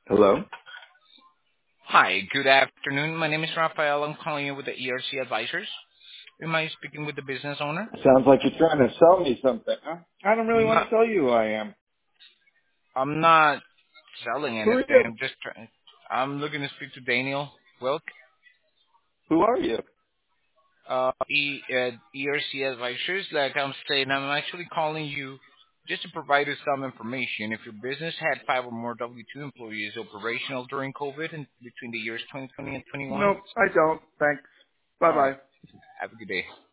Hello? Hi, good afternoon. My name is Rafael. I'm calling you with the ERC Advisors. Am I speaking with the business owner? Sounds like you're trying to sell me something, huh? I don't really I'm want not, to tell you who I am. I'm not selling Who are you? anything. I'm just trying. I'm looking to speak to Daniel Wilk, Who are you? ERC Advisors. Like I'm saying, I'm actually calling you just to provide you some information. If your business had 5 or more W-2 employees operational during COVID and between the years 2020 and 21, Nope, I don't. Thanks. all right. Bye-bye. Have a good day.